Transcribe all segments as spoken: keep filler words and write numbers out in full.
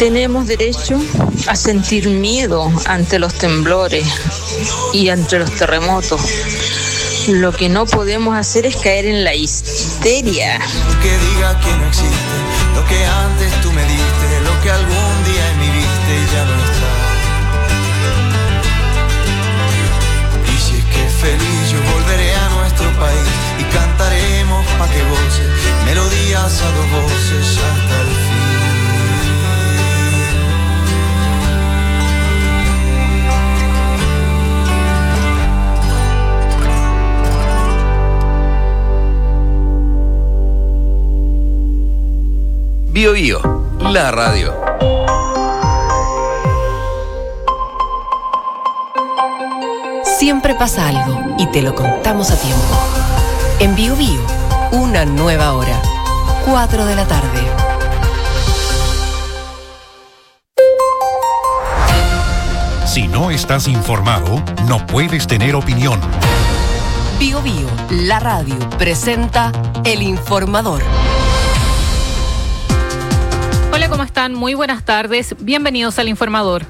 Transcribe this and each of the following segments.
Tenemos derecho a sentir miedo ante los temblores y ante los terremotos. Lo que no podemos hacer es caer en la histeria. Que diga que no existe, lo que antes tú me diste, lo que algún día en mi viste y ya no está. Y si es que feliz yo volveré a nuestro país y cantaremos pa' que goce melodías a dos voces hasta el fin. Bio Bio, la radio. Siempre pasa algo y te lo contamos a tiempo. En Bio Bio, una nueva hora, cuatro de la tarde. Si no estás informado, no puedes tener opinión. Bio Bio, la radio, presenta El Informador. Hola, ¿cómo están? Muy buenas tardes. Bienvenidos al Informador.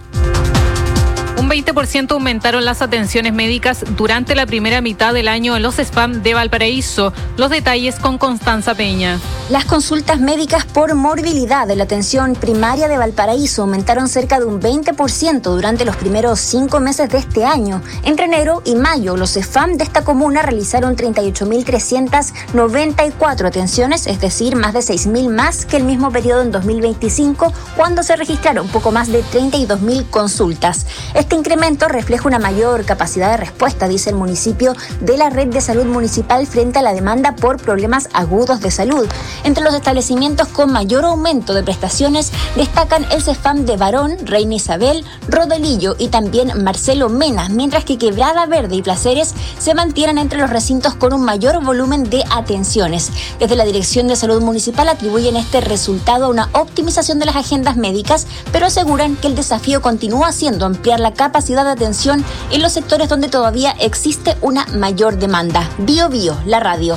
Un veinte por ciento aumentaron las atenciones médicas durante la primera mitad del año en los S F A M de Valparaíso. Los detalles con Constanza Peña. Las consultas médicas por morbilidad de la atención primaria de Valparaíso aumentaron cerca de un veinte por ciento durante los primeros cinco meses de este año. Entre enero y mayo, los S F A M de esta comuna realizaron treinta y ocho mil trescientas noventa y cuatro atenciones, es decir, más de seis mil más que el mismo periodo en dos mil veinticinco, cuando se registraron poco más de treinta y dos mil consultas. Este incremento refleja una mayor capacidad de respuesta, dice el municipio, de la red de salud municipal frente a la demanda por problemas agudos de salud. Entre los establecimientos con mayor aumento de prestaciones destacan el C E F A M de Barón, Reina Isabel, Rodelillo y también Marcelo Mena, mientras que Quebrada Verde y Placeres se mantienen entre los recintos con un mayor volumen de atenciones. Desde la Dirección de Salud Municipal atribuyen este resultado a una optimización de las agendas médicas, pero aseguran que el desafío continúa siendo ampliar la capacidad de atención en los sectores donde todavía existe una mayor demanda. Bio Bio, la radio.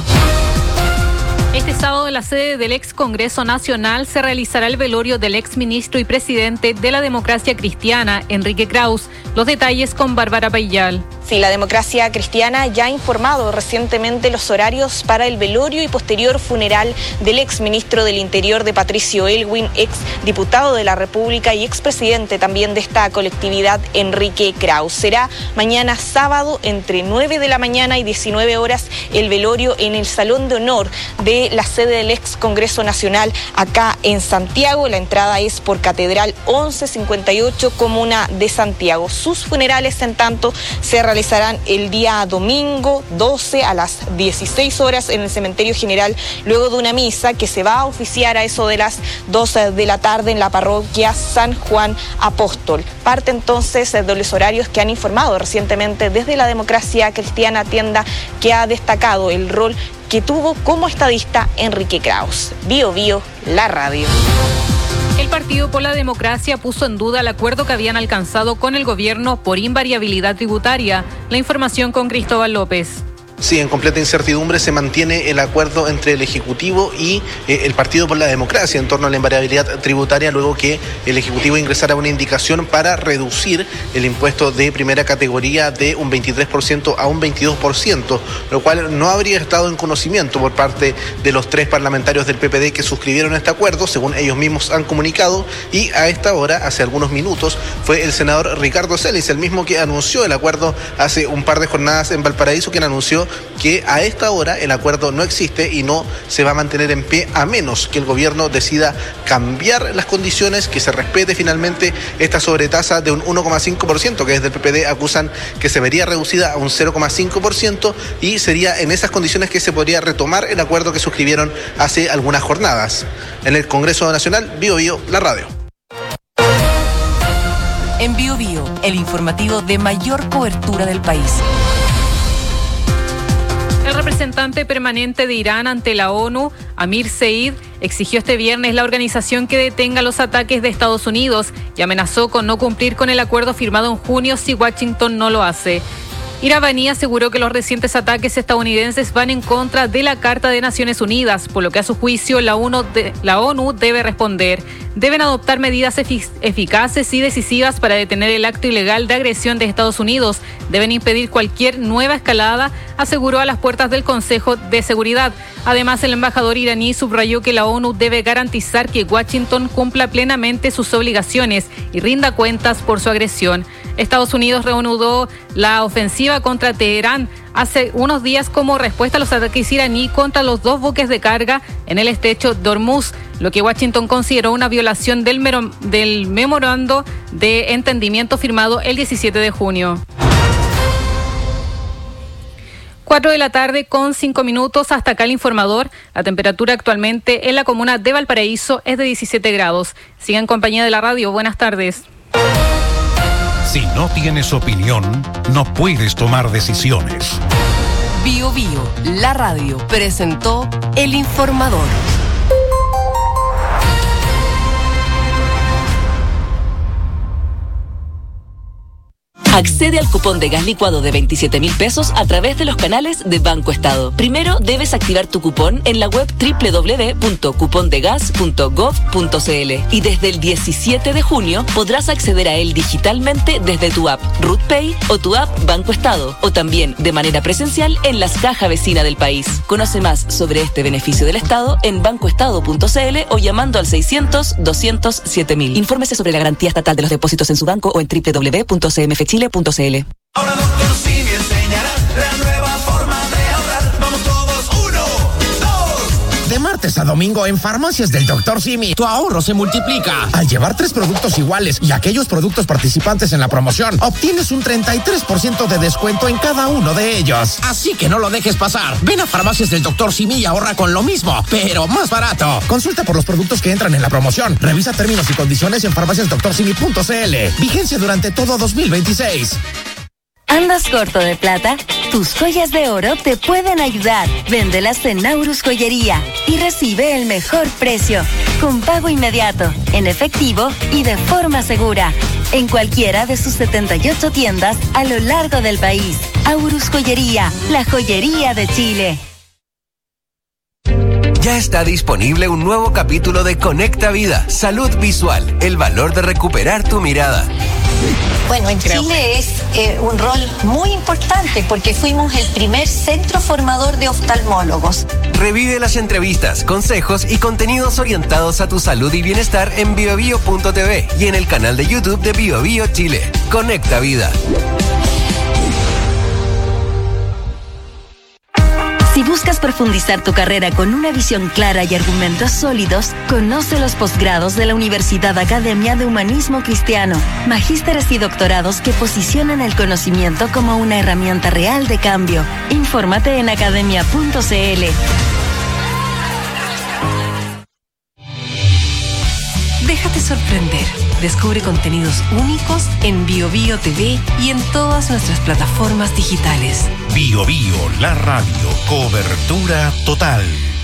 Este sábado en la sede del ex Congreso Nacional se realizará el velorio del ex ministro y presidente de la Democracia Cristiana, Enrique Kraus. Los detalles con Bárbara Payal. Sí, la Democracia Cristiana ya ha informado recientemente los horarios para el velorio y posterior funeral del ex ministro del Interior de Patricio Elwin, ex diputado de la República y expresidente también de esta colectividad, Enrique Kraus. Será mañana sábado entre nueve de la mañana y diecinueve horas el velorio en el Salón de Honor de la sede del ex Congreso Nacional acá en Santiago. La entrada es por Catedral once cincuenta y ocho, Comuna de Santiago. Sus funerales, en tanto, se realizarán el día domingo doce a las dieciséis horas en el Cementerio General, luego de una misa que se va a oficiar a eso de las doce de la tarde en la parroquia San Juan Apóstol. Parte entonces de los horarios que han informado recientemente desde la Democracia Cristiana, tienda que ha destacado el rol que tuvo como estadista Enrique Kraus. Bio Bio, la radio. El Partido por la Democracia puso en duda el acuerdo que habían alcanzado con el gobierno por invariabilidad tributaria. La información con Cristóbal López. Sí, en completa incertidumbre se mantiene el acuerdo entre el Ejecutivo y eh, el Partido por la Democracia en torno a la invariabilidad tributaria, luego que el Ejecutivo ingresara una indicación para reducir el impuesto de primera categoría de un veintitrés por ciento a un veintidós por ciento, lo cual no habría estado en conocimiento por parte de los tres parlamentarios del P P D que suscribieron este acuerdo, según ellos mismos han comunicado, y a esta hora, hace algunos minutos, fue el senador Ricardo Celis, el mismo que anunció el acuerdo hace un par de jornadas en Valparaíso, quien anunció que a esta hora el acuerdo no existe y no se va a mantener en pie a menos que el gobierno decida cambiar las condiciones, que se respete finalmente esta sobretasa de un uno coma cinco por ciento que desde el P P D acusan que se vería reducida a un cero coma cinco por ciento, y sería en esas condiciones que se podría retomar el acuerdo que suscribieron hace algunas jornadas. En el Congreso Nacional, Bio Bio, la radio. En Bio Bio, el informativo de mayor cobertura del país. El representante permanente de Irán ante la ONU, Amir Said, exigió este viernes la organización que detenga los ataques de Estados Unidos y amenazó con no cumplir con el acuerdo firmado en junio si Washington no lo hace. Iravani aseguró que los recientes ataques estadounidenses van en contra de la Carta de Naciones Unidas, por lo que a su juicio la ONU, de, la ONU debe responder. Deben adoptar medidas efic- eficaces y decisivas para detener el acto ilegal de agresión de Estados Unidos. Deben impedir cualquier nueva escalada, aseguró a las puertas del Consejo de Seguridad. Además, el embajador iraní subrayó que la ONU debe garantizar que Washington cumpla plenamente sus obligaciones y rinda cuentas por su agresión. Estados Unidos reanudó la ofensiva contra Teherán hace unos días como respuesta a los ataques iraní contra los dos buques de carga en el estrecho de Hormuz, lo que Washington consideró una violación del, mero, del memorando de entendimiento firmado el diecisiete de junio. Cuatro de la tarde con cinco minutos, hasta acá el informador. La temperatura actualmente en la comuna de Valparaíso es de diecisiete grados. Siga en compañía de la radio. Buenas tardes. Si no tienes opinión, no puedes tomar decisiones. Bio Bio, la radio, presentó El Informador. Accede al cupón de gas licuado de veintisiete mil pesos a través de los canales de Banco Estado. Primero debes activar tu cupón en la web doble u doble u doble u punto cupondegas punto gov punto cl y desde el diecisiete de junio podrás acceder a él digitalmente desde tu app RutPay o tu app Banco Estado o también de manera presencial en las cajas vecinas del país. Conoce más sobre este beneficio del Estado en bancoestado punto cl o llamando al seiscientos, doscientos siete mil. Infórmese sobre la garantía estatal de los depósitos en su banco o en doble u doble u doble u punto c m f chile punto c l. Ahora doctor Simi enseñará la nueva forma de ahorrar. Vamos todos, uno, dos. De martes a domingo en Farmacias del doctor Simi, tu ahorro se multiplica. Al llevar tres productos iguales y aquellos productos participantes en la promoción, obtienes un treinta y tres por ciento de descuento en cada uno de ellos. Así que no lo dejes pasar. Ven a Farmacias del doctor Simi y ahorra con lo mismo, pero más barato. Consulta por los productos que entran en la promoción. Revisa términos y condiciones en farmacias doctor simi punto cl. Vigencia durante todo dos mil veintiséis. ¿Andas corto de plata? Tus joyas de oro te pueden ayudar. Véndelas en Naurus Joyería y recibe el mejor precio, con pago inmediato, en efectivo y de forma segura, en cualquiera de sus setenta y ocho tiendas a lo largo del país. Aurus Joyería, la joyería de Chile. Ya está disponible un nuevo capítulo de Conecta Vida, Salud Visual, el valor de recuperar tu mirada. Bueno, en Creo. Chile es eh, un rol muy importante porque fuimos el primer centro formador de oftalmólogos. Revive las entrevistas, consejos y contenidos orientados a tu salud y bienestar en biobio punto t v y en el canal de YouTube de BioBio Chile. Conecta Vida. Si buscas profundizar tu carrera con una visión clara y argumentos sólidos, conoce los posgrados de la Universidad Academia de Humanismo Cristiano, magísteres y doctorados que posicionan el conocimiento como una herramienta real de cambio. Infórmate en academia punto cl. Déjate sorprender. Descubre contenidos únicos en BioBio T V y en todas nuestras plataformas digitales. Bio Bio, la radio, cobertura total.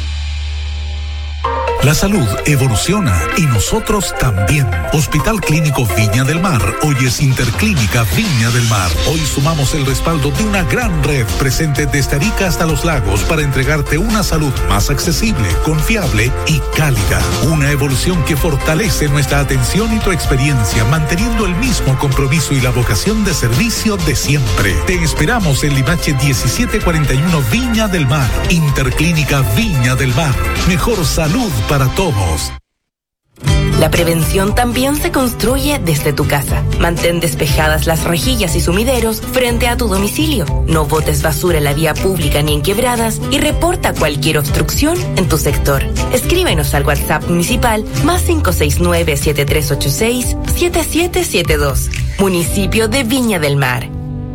La salud evoluciona y nosotros también. Hospital Clínico Viña del Mar, hoy es Interclínica Viña del Mar. Hoy sumamos el respaldo de una gran red presente desde Arica hasta Los Lagos para entregarte una salud más accesible, confiable y cálida. Una evolución que fortalece nuestra atención y tu experiencia, manteniendo el mismo compromiso y la vocación de servicio de siempre. Te esperamos en Limache diecisiete cuarenta y uno Viña del Mar. Interclínica Viña del Mar. Mejor salud para todos. La prevención también se construye desde tu casa. Mantén despejadas las rejillas y sumideros frente a tu domicilio. No botes basura en la vía pública ni en quebradas y reporta cualquier obstrucción en tu sector. Escríbenos al WhatsApp municipal más cinco seis nueve, siete tres ocho seis, siete siete siete dos. Municipio de Viña del Mar.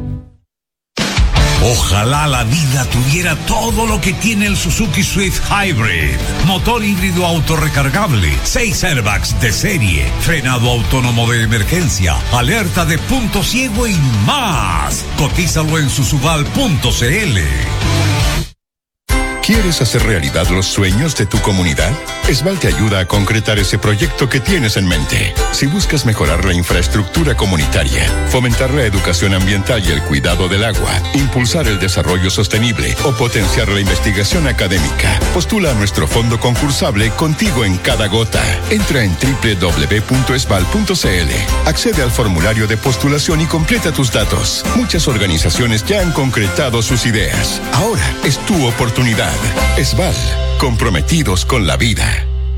Ojalá la vida tuviera todo lo que tiene el Suzuki Swift Hybrid. Motor híbrido autorrecargable, seis airbags de serie, frenado autónomo de emergencia, alerta de punto ciego y más. Cotízalo en susubal punto cl. ¿Quieres hacer realidad los sueños de tu comunidad? Esval te ayuda a concretar ese proyecto que tienes en mente. Si buscas mejorar la infraestructura comunitaria, fomentar la educación ambiental y el cuidado del agua, impulsar el desarrollo sostenible o potenciar la investigación académica, postula a nuestro fondo concursable Contigo en Cada Gota. Entra en doble u doble u doble u punto esval punto c l. Accede al formulario de postulación y completa tus datos. Muchas organizaciones ya han concretado sus ideas. Ahora es tu oportunidad. Esval, comprometidos con la vida.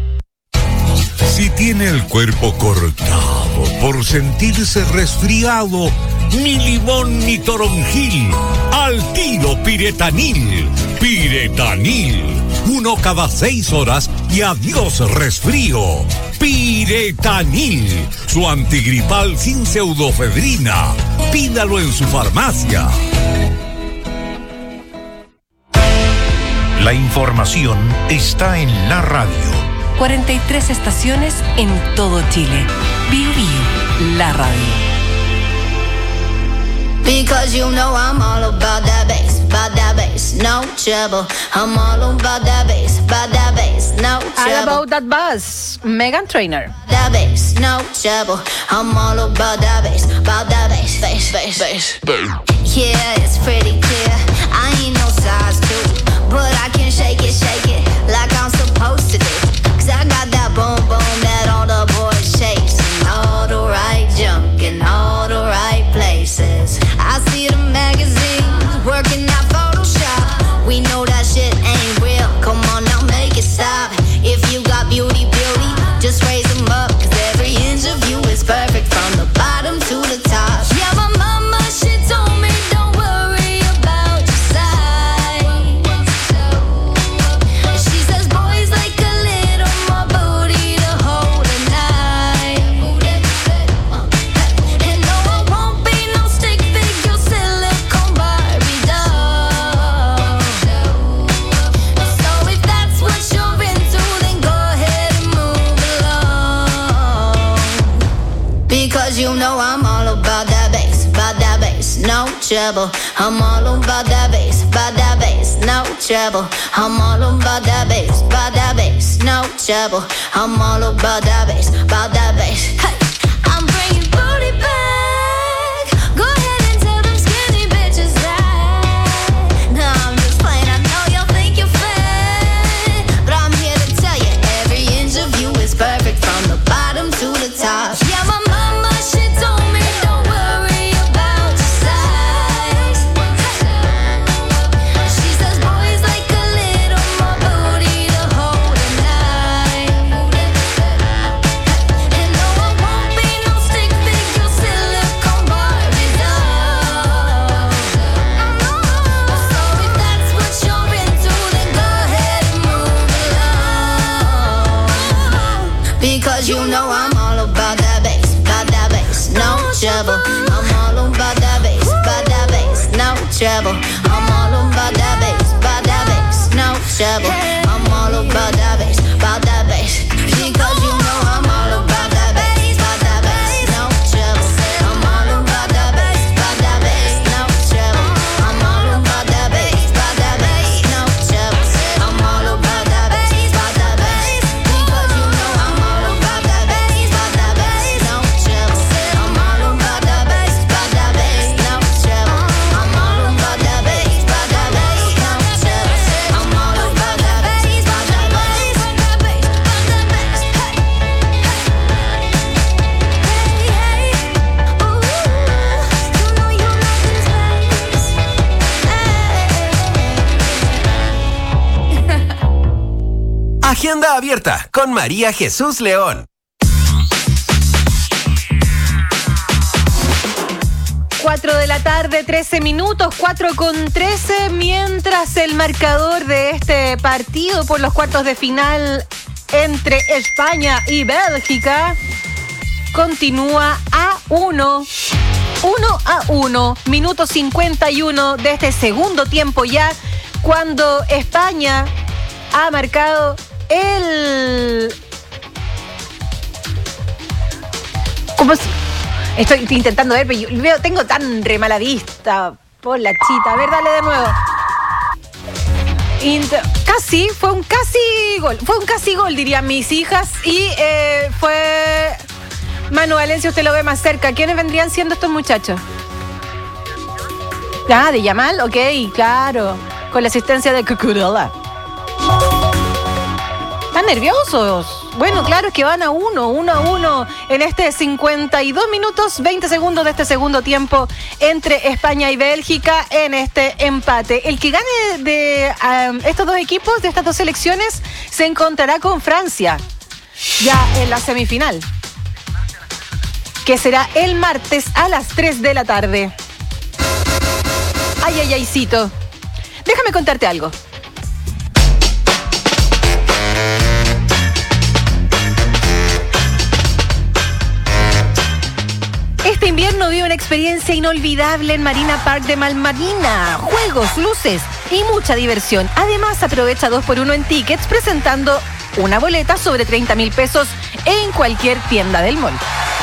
Si tiene el cuerpo cortado por sentirse resfriado, ni limón ni toronjil, al tiro Piretanil. Piretanil, uno cada seis horas y adiós resfrío. Piretanil, su antigripal sin pseudofedrina. Pídalo en su farmacia. La información está en la radio. cuarenta y tres estaciones en todo Chile. Bio Bio, la radio. Because you know I'm all about that bass, about that bass, no trouble. I'm all about that bass, about that bass, no trouble. All About That Bass, Meghan Trainor. That bass, no trouble. I'm all about that bass, about that bass, bass, bass, bass. Yeah, it's pretty clear. I ain't no size two, but I can shake it, shake it like I'm supposed to do. Cause I got that boom boom that all the boys chase, and all the right junk in all the right places. I see the magazines working out Photoshop. We know that shit ain't real. Come on now, make it stop. If you got beauty, beauty, just raise them up. Cause every inch of you is perfect from the bottom to the top. Yeah, my mama, she told me don't worry about your size. She says boys like a little more booty to hold at night. And no, I won't be no stick figure silicone Barbie doll. So if that's what you're into, then go ahead and move along. Because you know I'm all about that bass, about that bass, no trouble. I'm all about that bass, about that bass, no trouble. I'm all about that bass, about that bass, no trouble. I'm all about that bass, about that bass. Hey, I'm bringing booty back. Go ahead and tell them skinny bitches that. No, I'm just playing. I know y'all think you're fat, but I'm here to tell you every inch of you is perfect from the bottom to the top. Yeah, my mama, she told me don't worry about your size. She says boys like a little more booty to hold at night. And no, I won't be no stick figure silicone Barbie doll. So if that's what you're into, then go ahead and move along. Because you know I'm all about that bass, about that bass, no trouble. I'm all about that bass, about that bass, no trouble. I'm all about that bass, about that bass, no trouble. I'm all about that bass, about that bass. Because you know I'm all about that bass, about that bass, no trouble. I'm all about that bass, about that bass, no trouble. I'm all about that bass, about that bass, no trouble. I'm all about that bass, about that bass. Because you know I'm all about that bass, about that bass, no trouble. I'm all about that bass, about that bass, no trouble. I'm all about that bass, about that bass, no trouble. I'm all about that bass, about that bass, about that bass, about that bass. Agenda abierta con María Jesús León. cuatro de la tarde, trece minutos, cuatro con trece, mientras el marcador de este partido por los cuartos de final entre España y Bélgica continúa a uno. uno a uno, minuto cincuenta y uno de este segundo tiempo ya, cuando España ha marcado el... ¿Cómo es? Estoy intentando ver, pero yo veo, tengo tan re mala vista por la chita. A ver, dale de nuevo. Inter... Casi, fue un casi gol. Fue un casi gol, dirían mis hijas. Y eh, fue... Manu Valencia, usted lo ve más cerca. ¿Quiénes vendrían siendo estos muchachos? Ah, de Yamal, ok, claro. Con la asistencia de Cucurella. ¿Están nerviosos? Bueno, claro, es que van a uno, uno a uno en este cincuenta y dos minutos, veinte segundos de este segundo tiempo entre España y Bélgica en este empate. El que gane de um, estos dos equipos, de estas dos selecciones, se encontrará con Francia ya en la semifinal, que será el martes a las tres de la tarde. Ay, ay, ay, cito. Déjame contarte algo. Este invierno vive una experiencia inolvidable en Marina Park de Malmarina. Juegos, luces y mucha diversión. Además, aprovecha dos por uno en tickets presentando una boleta sobre treinta mil pesos en cualquier tienda del mall.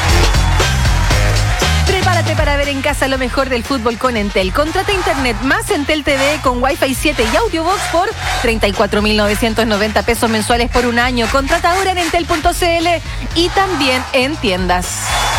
Prepárate para ver en casa lo mejor del fútbol con Entel. Contrata internet más Entel T V con Wi-Fi siete y Audiobox por treinta y cuatro mil novecientos noventa pesos mensuales por un año. Contrata ahora en entel punto c l y también en tiendas.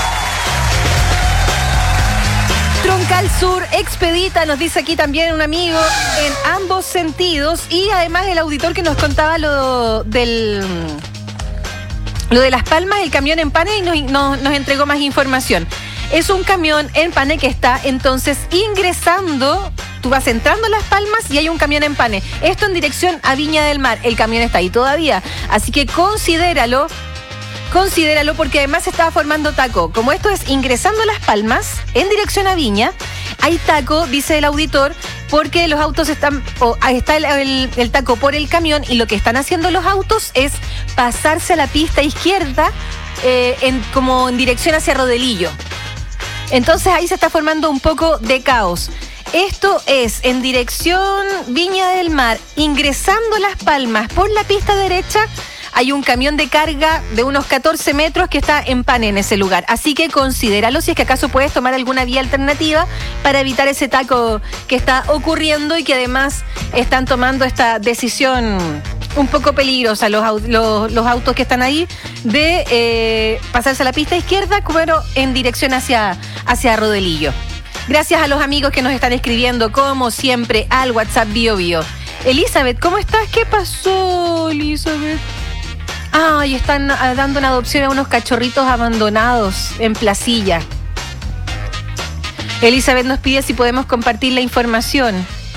Troncal Sur expedita, nos dice aquí también un amigo, en ambos sentidos. Y además el auditor que nos contaba lo del... Lo de Las Palmas, el camión en Pane, y nos, nos, nos entregó más información. Es un camión en Pane que está entonces ingresando. Tú vas entrando a Las Palmas y hay un camión en Pane. Esto en dirección a Viña del Mar. El camión está ahí todavía. Así que considéralo. Considéralo porque además se estaba formando taco. Como esto es ingresando a Las Palmas, en dirección a Viña, hay taco, dice el auditor, porque los autos están, o está el, el, el taco por el camión y lo que están haciendo los autos es pasarse a la pista izquierda eh, en, como en dirección hacia Rodelillo. Entonces ahí se está formando un poco de caos. Esto es en dirección Viña del Mar, ingresando Las Palmas por la pista derecha. Hay un camión de carga de unos catorce metros que está en Pane en ese lugar. Así que considéralo si es que acaso puedes tomar alguna vía alternativa para evitar ese taco que está ocurriendo y que además están tomando esta decisión un poco peligrosa los, los, los autos que están ahí de eh, pasarse a la pista izquierda, pero en dirección hacia, hacia Rodelillo. Gracias a los amigos que nos están escribiendo, como siempre, al WhatsApp Bio Bio. Elizabeth, ¿cómo estás? ¿Qué pasó, Elizabeth? Ay, están dando una adopción a unos cachorritos abandonados en Placilla. Elizabeth nos pide si podemos compartir la información.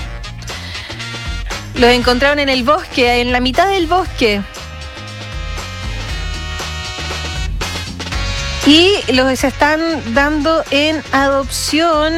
Los encontraron en el bosque, en la mitad del bosque. Y los están dando en adopción.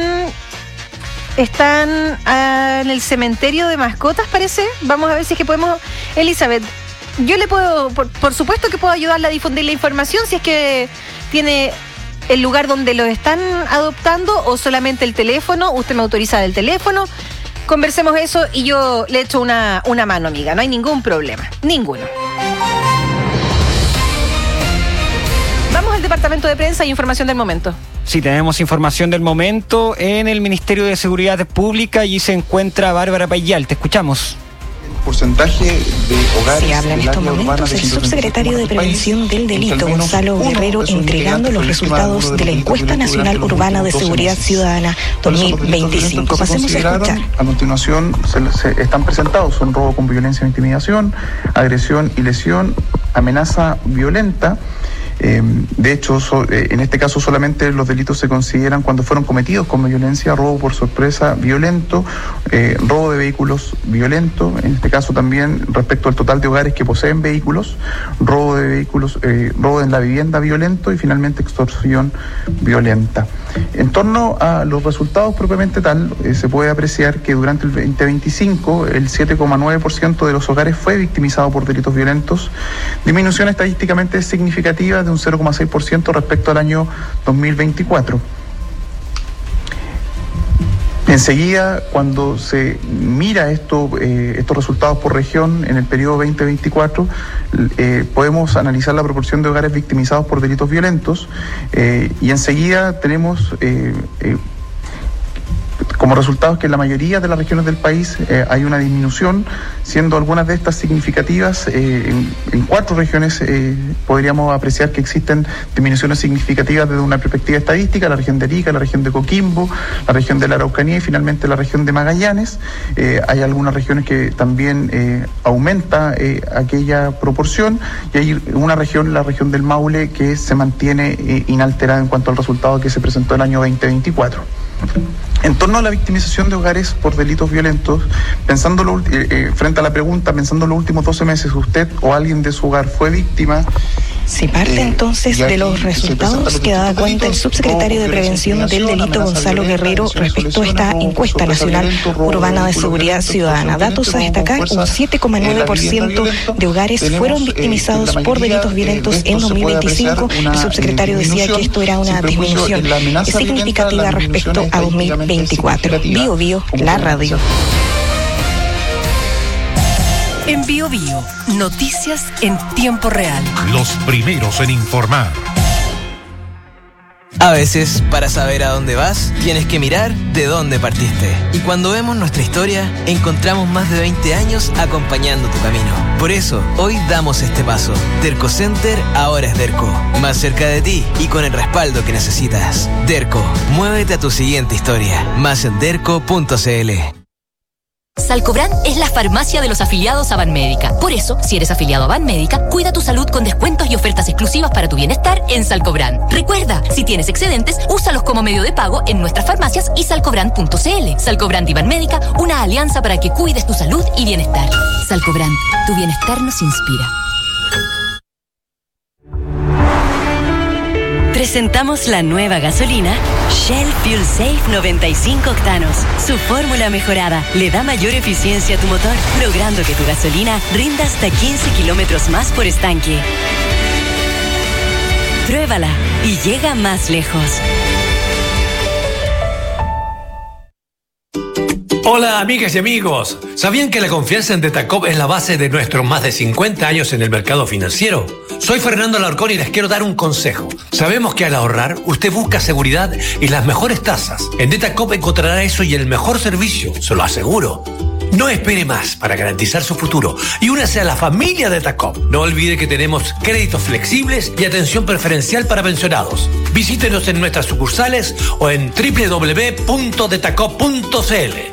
Están ah, en el cementerio de mascotas, parece. Vamos a ver si es que podemos... Elizabeth, yo le puedo, por, por supuesto que puedo ayudarle a difundir la información si es que tiene el lugar donde los están adoptando o solamente el teléfono. Usted me autoriza del teléfono. Conversemos eso y yo le echo una, una mano, amiga. No hay ningún problema. Ninguno. Vamos al departamento de prensa y información del momento. Sí, tenemos información del momento en el Ministerio de Seguridad Pública. Allí se encuentra Bárbara Payal. Te escuchamos. Porcentaje de hogares. Se habla en estos momentos el subsecretario de Prevención del Delito, Gonzalo Guerrero, entregando los resultados de la Encuesta Nacional Urbana de Seguridad Ciudadana dos mil veinticinco. Pasemos a escuchar. A continuación se, se están presentados son robo con violencia e intimidación, agresión y lesión, amenaza violenta. Eh, de hecho, so, eh, en este caso solamente los delitos se consideran cuando fueron cometidos con violencia, robo por sorpresa violento, eh, robo de vehículos violento, en este caso también respecto al total de hogares que poseen vehículos, robo de vehículos, eh, robo en la vivienda violento y finalmente extorsión violenta. En torno a los resultados propiamente tal, eh, se puede apreciar que durante el veinte veinticinco el siete coma nueve por ciento de los hogares fue victimizado por delitos violentos, disminución estadísticamente significativa de un cero coma seis por ciento respecto al año dos mil veinticuatro. Enseguida, cuando se mira esto, eh, estos resultados por región en el periodo veinte veinticuatro, eh, podemos analizar la proporción de hogares victimizados por delitos violentos eh, y enseguida tenemos eh, eh, Como resultado es que en la mayoría de las regiones del país eh, hay una disminución, siendo algunas de estas significativas. Eh, en, en cuatro regiones eh, podríamos apreciar que existen disminuciones significativas desde una perspectiva estadística: la región de Arica, la región de Coquimbo, la región de la Araucanía y finalmente la región de Magallanes. Eh, hay algunas regiones que también eh, aumenta eh, aquella proporción, y hay una región, la región del Maule, que se mantiene eh, inalterada en cuanto al resultado que se presentó el año veinte veinticuatro. En torno a la victimización de hogares por delitos violentos, pensando lo, eh, eh, frente a la pregunta, pensando en los últimos doce meses, ¿usted o alguien de su hogar fue víctima? Se parte entonces de los resultados que daba cuenta el subsecretario de Prevención del Delito, Gonzalo Guerrero, respecto a esta encuesta nacional urbana de seguridad ciudadana. Datos a destacar: un siete coma nueve por ciento de hogares fueron victimizados por delitos violentos en dos mil veinticinco. El subsecretario decía que esto era una disminución significativa respecto a dos mil veinticuatro. Bio Bio, la radio. En Bio Bio, noticias en tiempo real. Los primeros en informar. A veces, para saber a dónde vas, tienes que mirar de dónde partiste. Y cuando vemos nuestra historia, encontramos más de veinte años acompañando tu camino. Por eso, hoy damos este paso. Derco Center ahora es Derco. Más cerca de ti y con el respaldo que necesitas. Derco, muévete a tu siguiente historia. Más en derco punto c l. Salcobrand es la farmacia de los afiliados a Banmédica. Por eso, si eres afiliado a Banmédica, cuida tu salud con descuentos y ofertas exclusivas para tu bienestar en Salcobrand. Recuerda, si tienes excedentes, úsalos como medio de pago en nuestras farmacias y salcobrand punto c l. Salcobrand y Banmédica, una alianza para que cuides tu salud y bienestar. Salcobrand, tu bienestar nos inspira. Presentamos la nueva gasolina Shell Fuel Safe noventa y cinco octanos. Su fórmula mejorada le da mayor eficiencia a tu motor, logrando que tu gasolina rinda hasta quince kilómetros más por estanque. Pruébala y llega más lejos. Hola amigas y amigos, ¿sabían que la confianza en Detacop es la base de nuestros más de cincuenta años en el mercado financiero? Soy Fernando Alarcón y les quiero dar un consejo. Sabemos que al ahorrar usted busca seguridad y las mejores tasas. En Detacop encontrará eso y el mejor servicio, se lo aseguro. No espere más para garantizar su futuro y únase a la familia Detacop. No olvide que tenemos créditos flexibles y atención preferencial para pensionados. Visítenos en nuestras sucursales o en doble u doble u doble u punto detacop punto c l.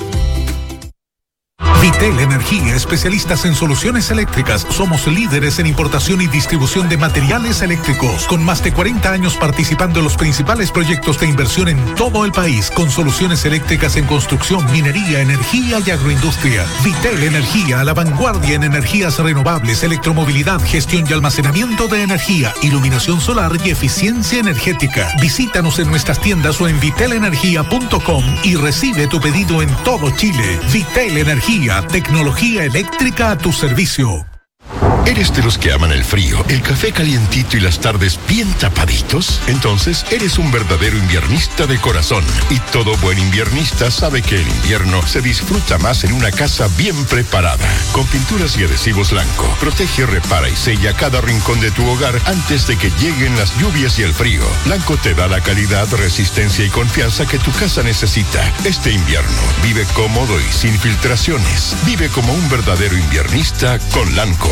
Vitel Energía, especialistas en soluciones eléctricas. Somos líderes en importación y distribución de materiales eléctricos, con más de cuarenta años participando en los principales proyectos de inversión en todo el país, con soluciones eléctricas en construcción, minería, energía y agroindustria. Vitel Energía, a la vanguardia en energías renovables, electromovilidad, gestión y almacenamiento de energía, iluminación solar y eficiencia energética. Visítanos en nuestras tiendas o en vitel energía punto com y recibe tu pedido en todo Chile. Vitel Energía, tecnología eléctrica a tu servicio. ¿Eres de los que aman el frío, el café calientito y las tardes bien tapaditos? Entonces, eres un verdadero inviernista de corazón. Y todo buen inviernista sabe que el invierno se disfruta más en una casa bien preparada. Con pinturas y adhesivos Blanco, protege, repara y sella cada rincón de tu hogar antes de que lleguen las lluvias y el frío. Blanco te da la calidad, resistencia y confianza que tu casa necesita. Este invierno, vive cómodo y sin filtraciones. Vive como un verdadero inviernista con Blanco.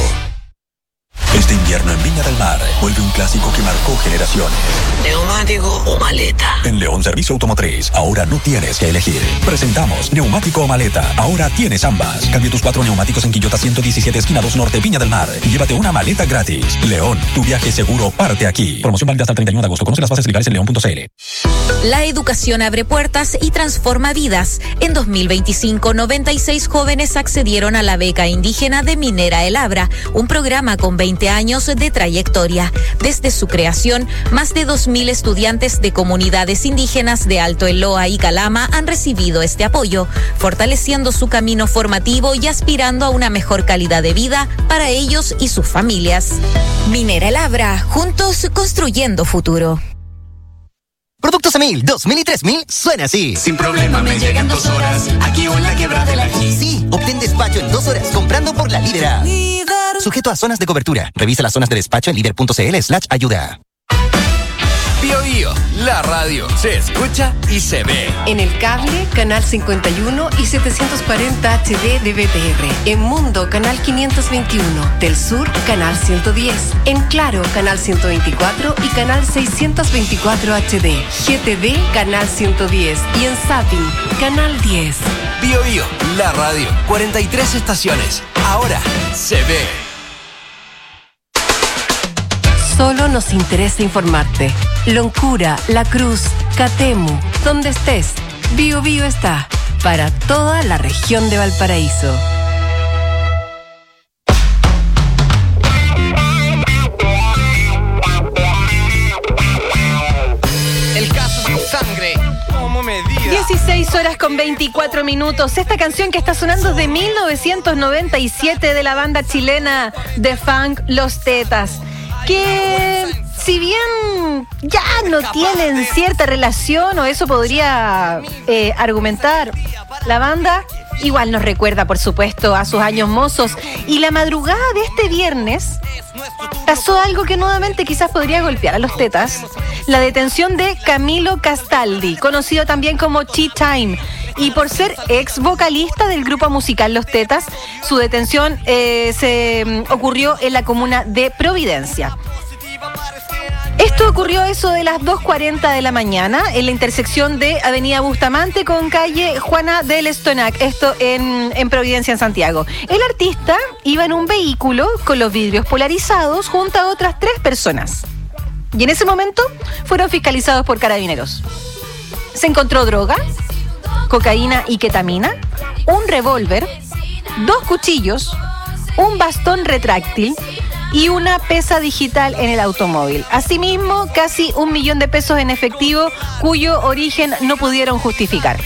Este invierno en Viña del Mar vuelve un clásico que marcó generaciones. ¿Neumático o maleta? En León Servicio Automotriz, ahora no tienes que elegir. Presentamos neumático o maleta. Ahora tienes ambas. Cambia tus cuatro neumáticos en Quillota ciento diecisiete, esquina dos Norte, Viña del Mar. Y llévate una maleta gratis. León, tu viaje seguro parte aquí. Promoción válida hasta el treinta y uno de agosto. Conoce las bases legales en león punto c l. La educación abre puertas y transforma vidas. En dos mil veinticinco, noventa y seis jóvenes accedieron a la beca indígena de Minera El Abra, un programa con veinte años de trayectoria. Desde su creación, más de dos mil estudiantes de comunidades indígenas de Alto Eloa y Calama han recibido este apoyo, fortaleciendo su camino formativo y aspirando a una mejor calidad de vida para ellos y sus familias. Minera El Abra, juntos construyendo futuro. Productos Emil dos mil y tres mil suena así. Sin problema me llegan dos horas, aquí o en la quebrada del Ají. Sí, obtén despacho en dos horas comprando por la Lídera. Líder. Sujeto a zonas de cobertura. Revisa las zonas de despacho en líder punto c l slash ayuda. Bio Bio, la radio se escucha y se ve. En el cable, canal cincuenta y uno y setecientos cuarenta H D de B T R. En Mundo, canal quinientos veintiuno. Del Sur, canal ciento diez. En Claro, canal ciento veinticuatro y canal seiscientos veinticuatro H D. G T V, canal ciento diez. Y en Zapping, canal diez. Bio Bio, la radio, cuarenta y tres estaciones. Ahora se ve. Solo nos interesa informarte. Loncura, La Cruz, Catemu, donde estés, Bio Bio está para toda la región de Valparaíso. El caso sin sangre, como medida. dieciséis horas con veinticuatro minutos. Esta canción que está sonando es de mil novecientos noventa y siete de la banda chilena de funk Los Tetas, que si bien ya no tienen cierta relación, o eso podría eh, argumentar la banda, igual nos recuerda, por supuesto, a sus años mozos. Y la madrugada de este viernes pasó algo que nuevamente quizás podría golpear a Los Tetas: la detención de Camilo Castaldi, conocido también como Tea Time. Y por ser ex vocalista del grupo musical Los Tetas, su detención eh, se um, ocurrió en la comuna de Providencia. Esto ocurrió eso de las dos cuarenta de la mañana en la intersección de Avenida Bustamante con calle Juana del Estonac, esto en, en Providencia, en Santiago. El artista iba en un vehículo con los vidrios polarizados junto a otras tres personas. Y en ese momento fueron fiscalizados por carabineros. Se encontró droga, cocaína y ketamina, un revólver, dos cuchillos, un bastón retráctil y una pesa digital en el automóvil. Asimismo, casi un millón de pesos en efectivo, cuyo origen no pudieron justificar.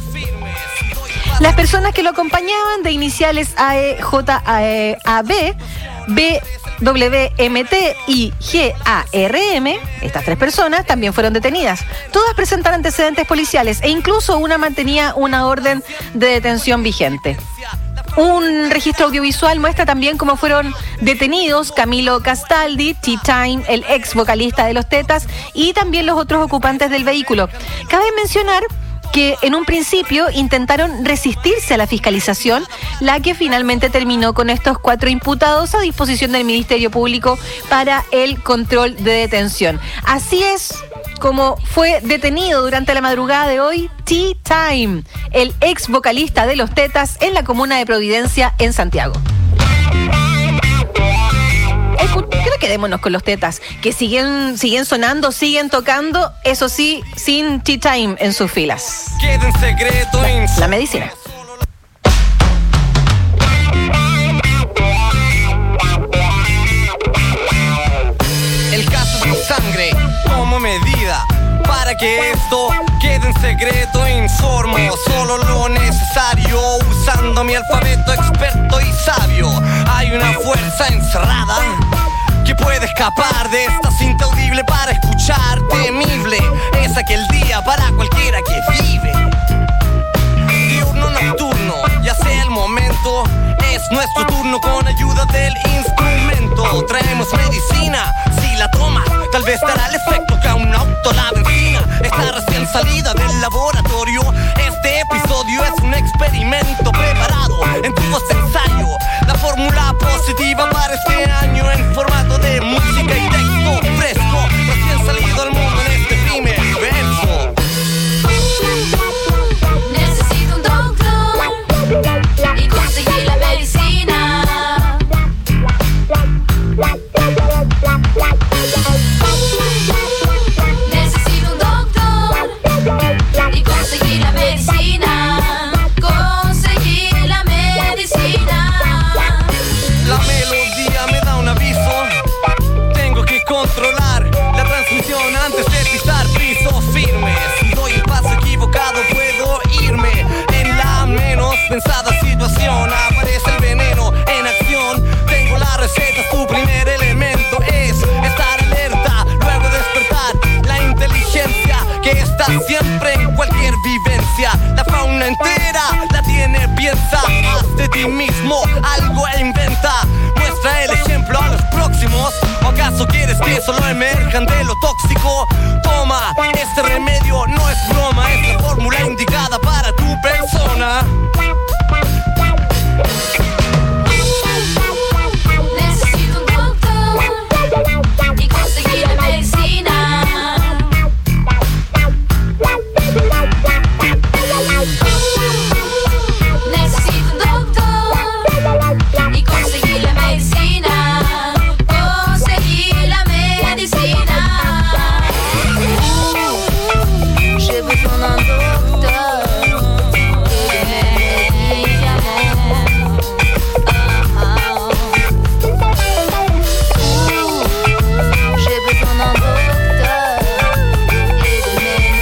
Las personas que lo acompañaban, de iniciales A E J A B, B W M T y G A R M, estas tres personas también fueron detenidas. Todas presentan antecedentes policiales e incluso una mantenía una orden de detención vigente. Un registro audiovisual muestra también cómo fueron detenidos Camilo Castaldi, Tea Time, el ex vocalista de Los Tetas, y también los otros ocupantes del vehículo. Cabe mencionar que en un principio intentaron resistirse a la fiscalización, la que finalmente terminó con estos cuatro imputados a disposición del Ministerio Público para el control de detención. Así es como fue detenido durante la madrugada de hoy Tea Time, el ex vocalista de Los Tetas, en la comuna de Providencia, en Santiago. Pero quedémonos con Los Tetas, que siguen, siguen sonando, siguen tocando, eso sí, sin Tea Time en sus filas. Queda en secreto en la medicina. El caso sin sangre, como medida. Para que esto quede en secreto, informo solo lo necesario, usando mi alfabeto experto y sabio. Hay una fuerza encerrada que puede escapar de esta cinta audible para escuchar, temible. Es aquel día para cualquiera que vive. Diurno, nocturno, ya sea el momento, es nuestro turno con ayuda del instrumento. Traemos medicina, si la tomas, tal vez dará el efecto que a un auto la benzina. Está recién salida del laboratorio. Este episodio es un experimento preparado en tubos de ensayo. La fórmula positiva para este año en formato de música y texto fresco, recién salido al mundo en este primer verso. Necesito un doctor y conseguir la medicina. Necesito un doctor y conseguir la medicina. Conseguir la medicina. La melodía me da una Este remedio no es broma, es la fórmula indicada para tu persona. Necesito un doctor y conseguir la medicina. Necesito un doctor y conseguir la medicina. Conseguir la medicina. J'ai besoin d'un docteur et de médicaments. J'ai besoin d'un docteur et de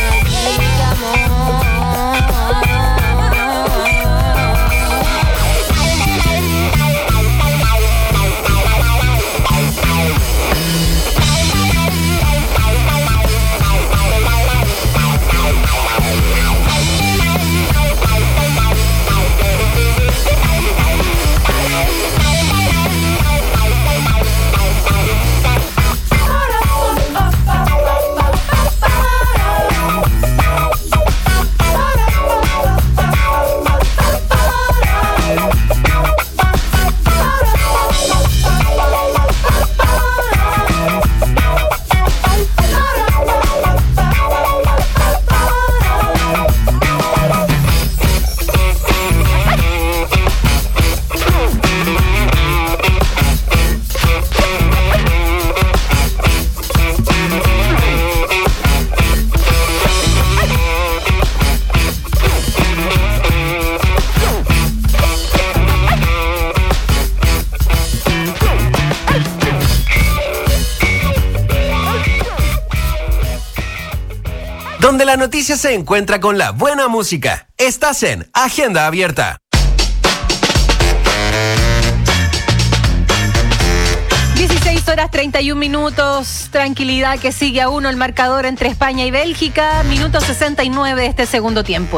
Donde la noticia se encuentra con la buena música. Estás en Agenda Abierta. dieciséis horas treinta y un minutos. Tranquilidad que sigue a uno el marcador entre España y Bélgica. Minuto sesenta y nueve de este segundo tiempo.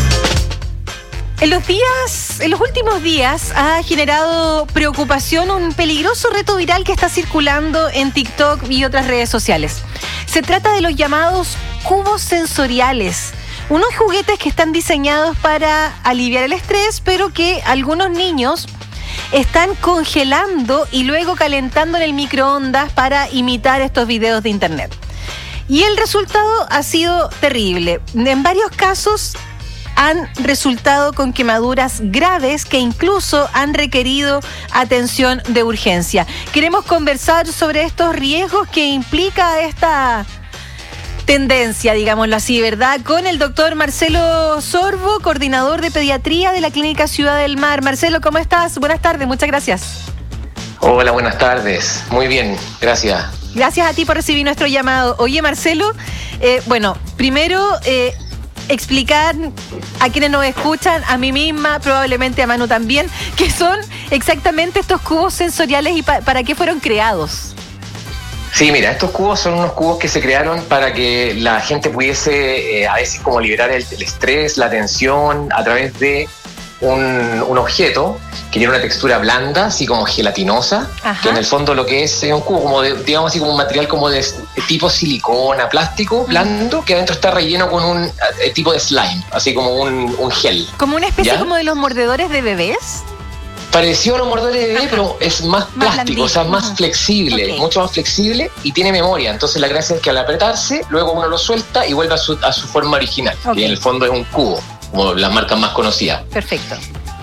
En los días, en los últimos días ha generado preocupación un peligroso reto viral que está circulando en TikTok y otras redes sociales. Se trata de los llamados cubos sensoriales, unos juguetes que están diseñados para aliviar el estrés, pero que algunos niños están congelando y luego calentando en el microondas para imitar estos videos de internet. Y el resultado ha sido terrible. En varios casos han resultado con quemaduras graves que incluso han requerido atención de urgencia. Queremos conversar sobre estos riesgos que implica esta tendencia, digámoslo así, ¿verdad? Con el doctor Marcelo Sorbo, coordinador de pediatría de la Clínica Ciudad del Mar. Marcelo, ¿cómo estás? Buenas tardes, muchas gracias. Hola, buenas tardes. Muy bien, gracias. Gracias a ti por recibir nuestro llamado. Oye, Marcelo, eh, bueno, primero eh, explicar a quienes nos escuchan, a mí misma, probablemente a Manu también, qué son exactamente estos cubos sensoriales y pa- para qué fueron creados. Sí, mira, estos cubos son unos cubos que se crearon para que la gente pudiese eh, a veces como liberar el, el estrés, la tensión a través de un, un objeto que tiene una textura blanda, así como gelatinosa. Ajá. Que en el fondo lo que es es un cubo como de, digamos así como un material como de, de tipo silicona, plástico, blando, uh-huh. que adentro está relleno con un eh, tipo de slime, así como un, un gel. Como una especie ¿Ya? como de los mordedores de bebés. Pareció a los mordedores de bebé, pero es más, más plástico, o sea, más uh-huh. flexible, okay. mucho más flexible y tiene memoria. Entonces la gracia es que al apretarse, luego uno lo suelta y vuelve a su, a su forma original, okay. que en el fondo es un cubo, como las marcas más conocidas. Perfecto.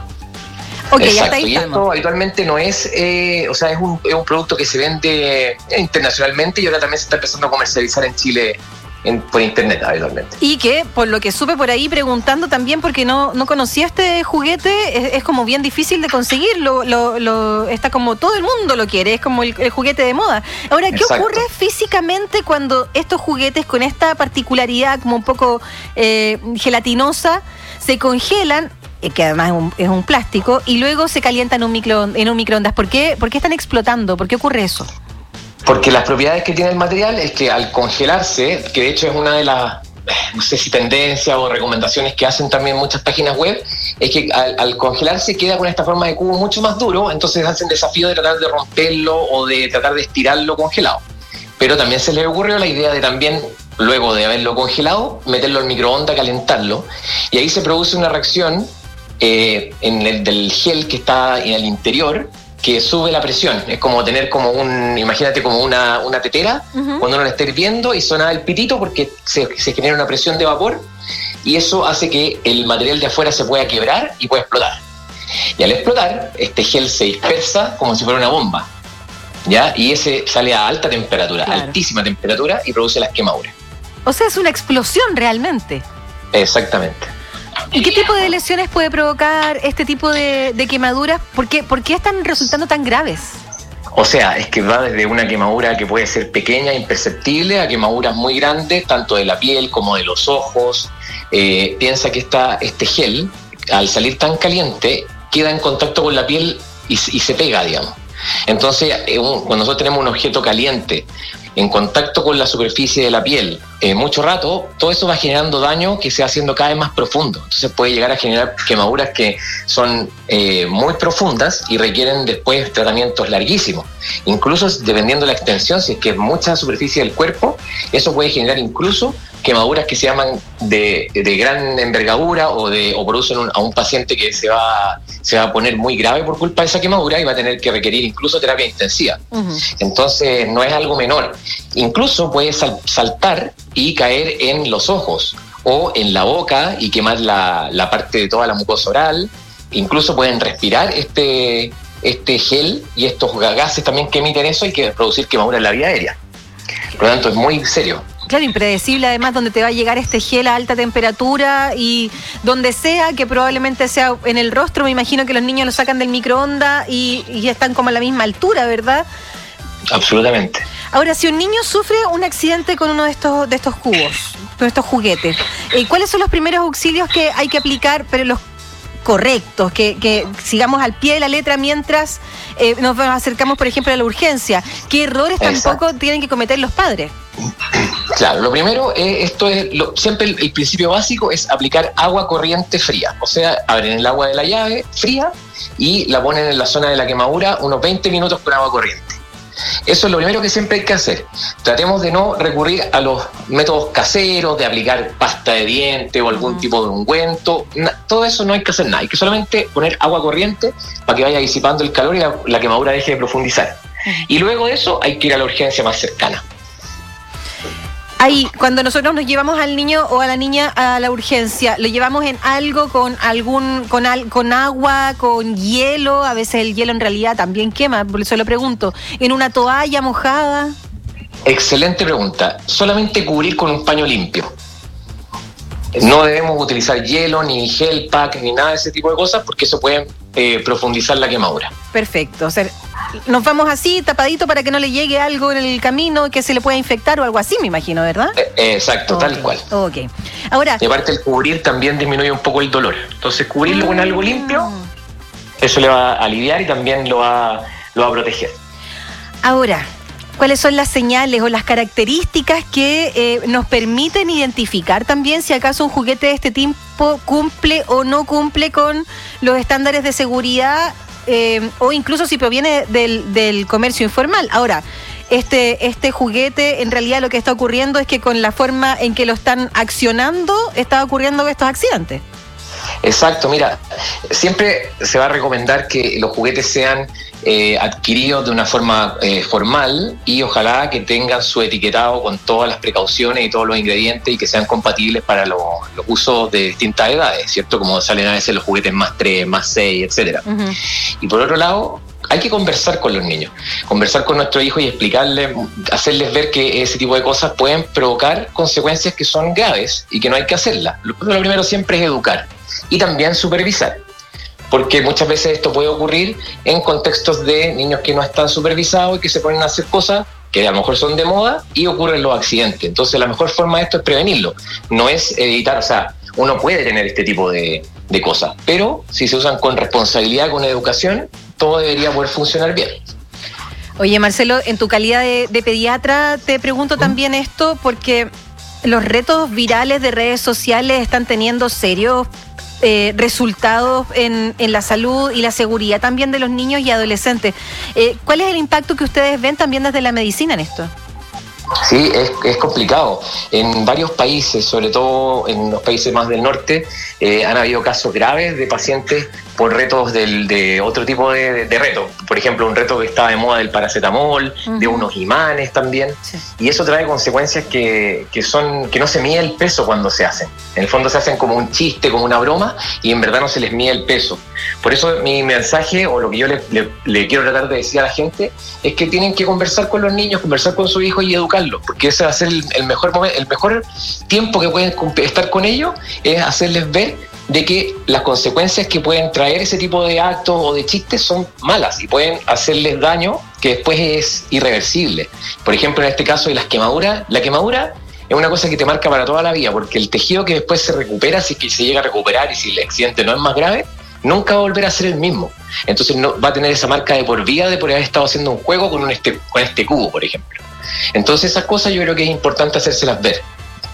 Ok, Exacto. hasta ahí y estamos. Esto habitualmente no es, eh, o sea, es un, es un producto que se vende internacionalmente y ahora también se está empezando a comercializar en Chile En, por internet habitualmente. Y que, por lo que supe por ahí preguntando también, porque no, no conocía este juguete, es, es como bien difícil de conseguir, lo, lo, lo, está como todo el mundo lo quiere, es como el, el juguete de moda. Ahora, ¿qué Exacto. ocurre físicamente cuando estos juguetes con esta particularidad como un poco eh, gelatinosa se congelan, eh, que además es un, es un plástico, y luego se calientan en un, micro, en un microondas? ¿Por qué, ¿Por qué están explotando? ¿Por qué ocurre eso? Porque las propiedades que tiene el material es que al congelarse, que de hecho es una de las, no sé si tendencias o recomendaciones que hacen también muchas páginas web, es que al, al congelarse queda con esta forma de cubo mucho más duro, entonces hacen desafío de tratar de romperlo o de tratar de estirarlo congelado. Pero también se les ocurrió la idea de también luego de haberlo congelado, meterlo al microondas, calentarlo, y ahí se produce una reacción eh, en el del gel que está en el interior, que sube la presión. Es como tener como un, imagínate como una, una tetera, uh-huh. cuando uno la está hirviendo y suena el pitito porque se, se genera una presión de vapor, y eso hace que el material de afuera se pueda quebrar y pueda explotar. Y al explotar, este gel se dispersa como si fuera una bomba, ¿ya? Y ese sale a alta temperatura, claro. altísima temperatura, y produce las quemaduras. O sea, es una explosión realmente. Exactamente. ¿Y qué tipo de lesiones puede provocar este tipo de, de quemaduras? ¿Por qué, ¿Por qué están resultando tan graves? O sea, es que va desde una quemadura que puede ser pequeña, imperceptible, a quemaduras muy grandes, tanto de la piel como de los ojos. Eh, piensa que esta, este gel, al salir tan caliente, queda en contacto con la piel y, y se pega, digamos. Entonces, eh, un, cuando nosotros tenemos un objeto caliente en contacto con la superficie de la piel eh, mucho rato, todo eso va generando daño que se va haciendo cada vez más profundo. Entonces puede llegar a generar quemaduras que son eh, muy profundas y requieren después tratamientos larguísimos. Incluso dependiendo de la extensión, si es que es mucha superficie del cuerpo, eso puede generar incluso quemaduras que se llaman de, de gran envergadura o, de, o producen un, a un paciente que se va, se va a poner muy grave por culpa de esa quemadura y va a tener que requerir incluso terapia intensiva. Uh-huh. Entonces no es algo menor. Incluso puede sal, saltar y caer en los ojos o en la boca y quemar la, la parte de toda la mucosa oral. Incluso pueden respirar este, este gel y estos gases también que emiten eso y que producir quemaduras en la vía aérea. Por lo tanto, es muy serio. Claro, impredecible además, donde te va a llegar este gel a alta temperatura y donde sea, que probablemente sea en el rostro. Me imagino que los niños lo sacan del microondas y, y están como a la misma altura, ¿verdad? Absolutamente. Ahora, si un niño sufre un accidente con uno de estos, de estos cubos, de estos juguetes, eh, ¿cuáles son los primeros auxilios que hay que aplicar, pero los correctos, que, que sigamos al pie de la letra mientras eh, nos acercamos, por ejemplo, a la urgencia? ¿Qué errores Exacto. tampoco tienen que cometer los padres? Claro, lo primero, eh, esto es lo, siempre el, el principio básico es aplicar agua corriente fría. O sea, abren el agua de la llave fría y la ponen en la zona de la quemadura unos veinte minutos con agua corriente. Eso es lo primero que siempre hay que hacer. Tratemos de no recurrir a los métodos caseros de aplicar pasta de diente o algún uh-huh. tipo de ungüento. Na, todo eso no hay que hacer nada. Hay que solamente poner agua corriente para que vaya disipando el calor y la, la quemadura deje de profundizar. Uh-huh. Y luego de eso hay que ir a la urgencia más cercana. Ahí, cuando nosotros nos llevamos al niño o a la niña a la urgencia, ¿lo llevamos en algo con algún con, al, con agua, con hielo? A veces el hielo en realidad también quema, por eso lo pregunto. ¿En una toalla mojada? Excelente pregunta. Solamente cubrir con un paño limpio. No debemos utilizar hielo, ni gel pack, ni nada de ese tipo de cosas, porque eso puede eh, profundizar la quemadura. Perfecto. O sea, nos vamos así, tapadito, para que no le llegue algo en el camino que se le pueda infectar o algo así, me imagino, ¿verdad? Eh, exacto, okay. tal cual. Ok. Ahora, y aparte el cubrir también disminuye un poco el dolor. Entonces cubrirlo mm. con algo limpio, eso le va a aliviar y también lo va, lo va a proteger. Ahora, ¿cuáles son las señales o las características que eh, nos permiten identificar también si acaso un juguete de este tipo cumple o no cumple con los estándares de seguridad eh, o incluso si proviene del, del comercio informal? Ahora, este, este juguete en realidad lo que está ocurriendo es que con la forma en que lo están accionando está ocurriendo estos accidentes. Exacto, mira, siempre se va a recomendar que los juguetes sean eh, adquiridos de una forma eh, formal y ojalá que tengan su etiquetado con todas las precauciones y todos los ingredientes y que sean compatibles para lo, los usos de distintas edades, ¿cierto? Como salen a veces los juguetes más tres, más seis, etcétera. Uh-huh. Y por otro lado, hay que conversar con los niños, conversar con nuestros hijos y explicarles, hacerles ver que ese tipo de cosas pueden provocar consecuencias que son graves y que no hay que hacerlas. Lo, lo primero siempre es educar y también supervisar, porque muchas veces esto puede ocurrir en contextos de niños que no están supervisados y que se ponen a hacer cosas que a lo mejor son de moda y ocurren los accidentes. Entonces la mejor forma de esto es prevenirlo, no es evitar, o sea, uno puede tener este tipo de, de cosas, pero si se usan con responsabilidad, con educación, todo debería poder funcionar bien. Oye, Marcelo, en tu calidad de, de pediatra, te pregunto también esto porque los retos virales de redes sociales están teniendo serios eh, resultados en, en la salud y la seguridad también de los niños y adolescentes. Eh, ¿Cuál es el impacto que ustedes ven también desde la medicina en esto? Sí, es, es complicado. En varios países, sobre todo en los países más del norte, eh, han habido casos graves de pacientes por retos del, de otro tipo de, de, de retos. Por ejemplo, un reto que estaba de moda del paracetamol, uh-huh. de unos imanes también. Sí. Y eso trae consecuencias que, que son que no se mide el peso cuando se hacen. En el fondo se hacen como un chiste, como una broma, y en verdad no se les mide el peso. Por eso mi mensaje, o lo que yo le, le, le quiero tratar de decir a la gente, es que tienen que conversar con los niños, conversar con sus hijos y educarlos, porque ese va a ser el, el mejor momento, el mejor tiempo que pueden estar con ellos, es hacerles ver de que las consecuencias que pueden traer ese tipo de actos o de chistes son malas y pueden hacerles daño que después es irreversible. Por ejemplo, en este caso de las quemaduras, la quemadura es una cosa que te marca para toda la vida, porque el tejido que después se recupera, si es que se llega a recuperar y si el accidente no es más grave, nunca va a volver a ser el mismo. Entonces no, va a tener esa marca de por vida de por haber estado haciendo un juego con, un este, con este cubo, por ejemplo. Entonces esas cosas yo creo que es importante hacérselas ver.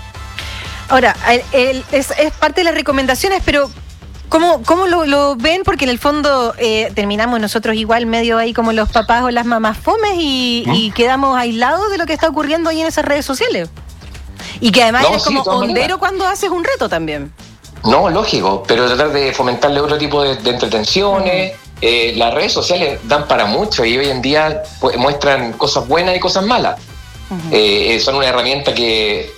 Ahora, el, el, es, es parte de las recomendaciones, pero ¿cómo, cómo lo, lo ven? Porque en el fondo eh, terminamos nosotros igual medio ahí como los papás o las mamás fomes y, ¿Mm? y quedamos aislados de lo que está ocurriendo ahí en esas redes sociales. Y que además no, eres sí, como hondero maneras. Cuando haces un reto también. No, lógico, pero tratar de fomentarle otro tipo de, de entretenciones. Uh-huh. Eh, las redes sociales dan para mucho y hoy en día pues, muestran cosas buenas y cosas malas. Uh-huh. Eh, son una herramienta que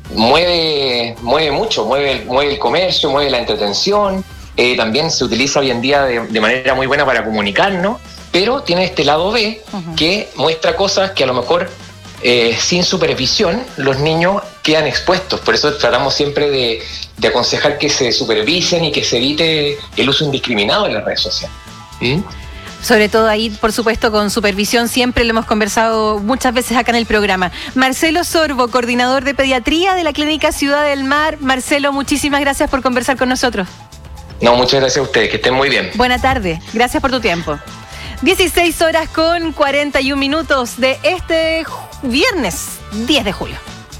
mueve mueve mucho, mueve, mueve el comercio, mueve la entretención, eh, también se utiliza hoy en día de, de manera muy buena para comunicarnos, pero tiene este lado B uh-huh. que muestra cosas que a lo mejor eh, sin supervisión los niños quedan expuestos. Por eso tratamos siempre de, de aconsejar que se supervisen y que se evite el uso indiscriminado de las redes sociales. ¿Mm? Sobre todo ahí, por supuesto, con supervisión, siempre lo hemos conversado muchas veces acá en el programa. Marcelo Sorbo, coordinador de pediatría de la Clínica Ciudad del Mar. Marcelo, muchísimas gracias por conversar con nosotros. No, muchas gracias a ustedes, que estén muy bien. Buena tarde, gracias por tu tiempo. dieciséis horas con cuarenta y un minutos de este viernes diez de julio.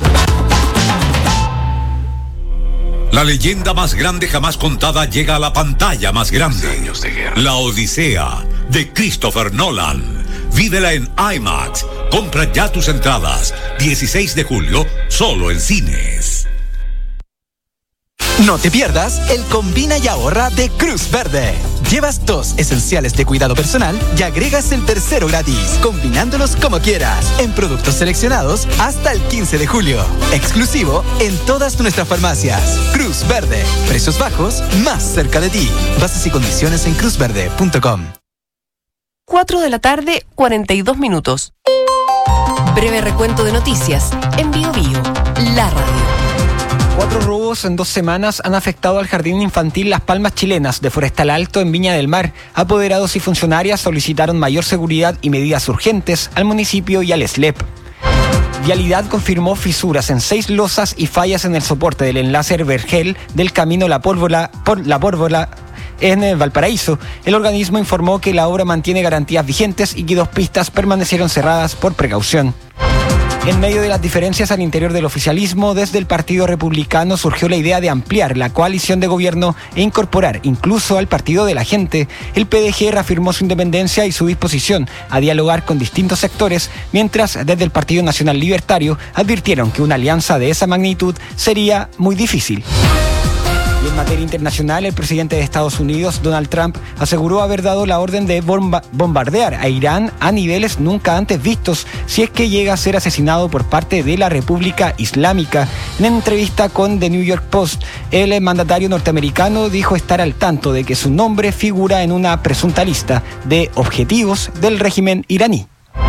La leyenda más grande jamás contada llega a la pantalla más grande. La Odisea de Christopher Nolan. Vívela en IMAX. Compra ya tus entradas. dieciséis de julio, solo en cines. No te pierdas el Combina y Ahorra de Cruz Verde. Llevas dos esenciales de cuidado personal y agregas el tercero gratis, combinándolos como quieras, en productos seleccionados hasta el quince de julio. Exclusivo en todas nuestras farmacias. Cruz Verde. Precios bajos, más cerca de ti. Bases y condiciones en cruz verde punto com. cuatro de la tarde, cuarenta y dos minutos. Breve recuento de noticias en Bio Bio, la radio. Cuatro robos en dos semanas han afectado al Jardín Infantil Las Palmas Chilenas de Forestal Alto en Viña del Mar. Apoderados y funcionarias solicitaron mayor seguridad y medidas urgentes al municipio y al S L E P. Vialidad confirmó fisuras en seis losas y fallas en el soporte del enlace Vergel del camino La Pólvora, por La Pólvora en Valparaíso. El organismo informó que la obra mantiene garantías vigentes y que dos pistas permanecieron cerradas por precaución. En medio de las diferencias al interior del oficialismo, desde el Partido Republicano surgió la idea de ampliar la coalición de gobierno e incorporar incluso al Partido de la Gente. El P D G reafirmó su independencia y su disposición a dialogar con distintos sectores, mientras desde el Partido Nacional Libertario advirtieron que una alianza de esa magnitud sería muy difícil. Y en materia internacional, el presidente de Estados Unidos, Donald Trump, aseguró haber dado la orden de bomba- bombardear a Irán a niveles nunca antes vistos si es que llega a ser asesinado por parte de la República Islámica. En entrevista con The New York Post, el mandatario norteamericano dijo estar al tanto de que su nombre figura en una presunta lista de objetivos del régimen iraní.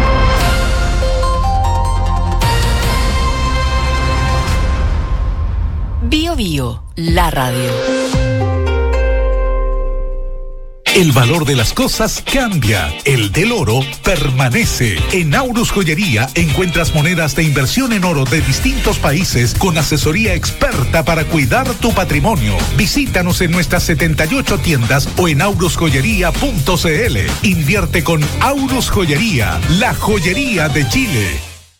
Bio Bio, la radio. El valor de las cosas cambia, el del oro permanece. En Aurus Joyería encuentras monedas de inversión en oro de distintos países con asesoría experta para cuidar tu patrimonio. Visítanos en nuestras setenta y ocho tiendas o en aurus joyería punto c l. Invierte con Aurus Joyería, la joyería de Chile.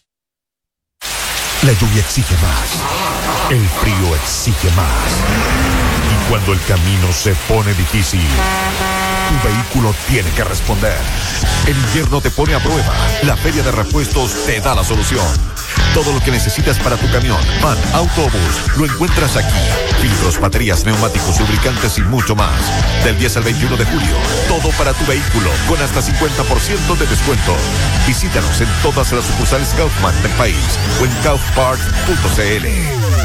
La lluvia exige más, el frío exige más. Y cuando el camino se pone difícil, Tu vehículo tiene que responder. El invierno te pone a prueba. La Feria de Repuestos te da la solución. Todo lo que necesitas para tu camión, van, autobús, lo encuentras aquí. Filtros, baterías, neumáticos, lubricantes y mucho más. Del diez al veintiuno de julio, todo para tu vehículo, con hasta cincuenta por ciento de descuento. Visítanos en todas las sucursales Kaufman del país o en kaufparts punto c l.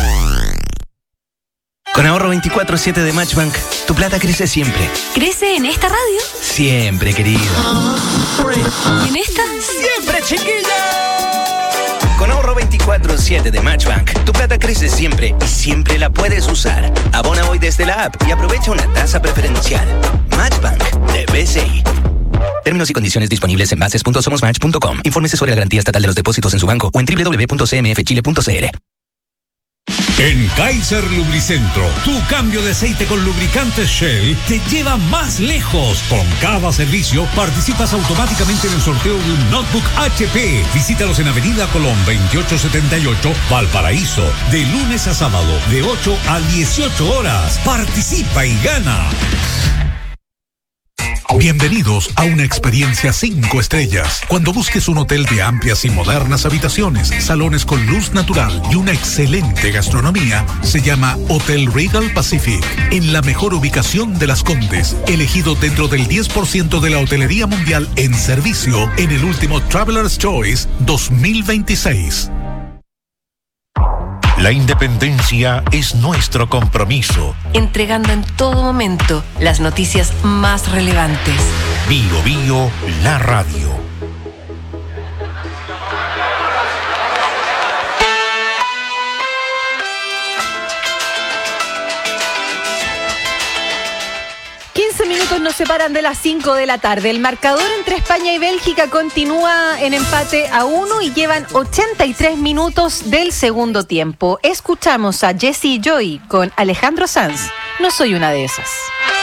Con ahorro veinticuatro siete de Matchbank, tu plata crece siempre. ¿Crece en esta radio? Siempre, querido. ¿Y en esta? ¡Siempre, chiquilla! Con ahorro veinticuatro siete de Matchbank, tu plata crece siempre y siempre la puedes usar. Abona hoy desde la app y aprovecha una tasa preferencial. Matchbank de B C I. Términos y condiciones disponibles en bases punto somos match punto com. Infórmese sobre la garantía estatal de los depósitos en su banco o en doble u doble u doble u punto c m f chile punto c l. En Kaiser Lubricentro, tu cambio de aceite con lubricantes Shell te lleva más lejos. Con cada servicio participas automáticamente en el sorteo de un notebook H P. Visítalos en Avenida Colón veintiocho setenta y ocho, Valparaíso, de lunes a sábado, de ocho a dieciocho horas. Participa y gana. Bienvenidos a una experiencia cinco estrellas. Cuando busques un hotel de amplias y modernas habitaciones, salones con luz natural y una excelente gastronomía, se llama Hotel Regal Pacific, en la mejor ubicación de Las Condes, elegido dentro del diez por ciento de la hotelería mundial en servicio en el último Traveler's Choice dos mil veintiséis. La independencia es nuestro compromiso. Entregando en todo momento las noticias más relevantes. Bio Bio, la radio. quince minutos nos separan de las cinco de la tarde. El marcador entre España y Bélgica continúa en empate a uno y llevan ochenta y tres minutos del segundo tiempo. Escuchamos a Jessie Joy con Alejandro Sanz. No soy una de esas.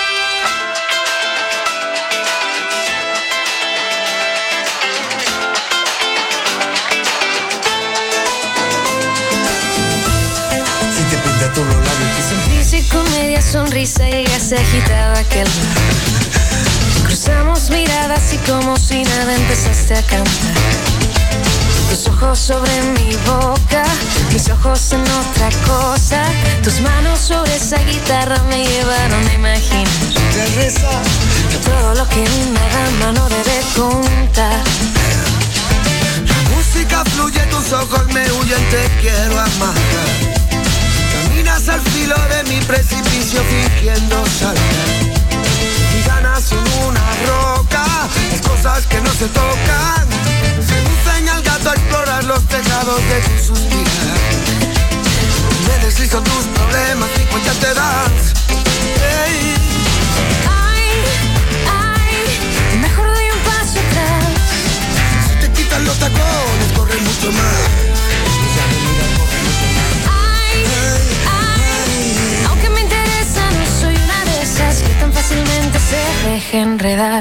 Con media sonrisa y ya se agitaba aquel mar. Cruzamos miradas y como si nada empezaste a cantar. Tus ojos sobre mi boca, mis ojos en otra cosa. Tus manos sobre esa guitarra me llevaron a imaginar todo lo que una dama no debe contar. La música fluye, tus ojos me huyen, te quiero amar. Caminas al filo de mi precipicio fingiendo saltar. Y ganas son una roca, las cosas que no se tocan. Seducen al gato a explorar los tejados de tu suspirar. Me deslizo tus problemas y cuenta te das. Hey. Ay, ay, mejor doy un paso atrás. Si te quitan los tacones, corre mucho más. Que tan fácilmente se deja enredar.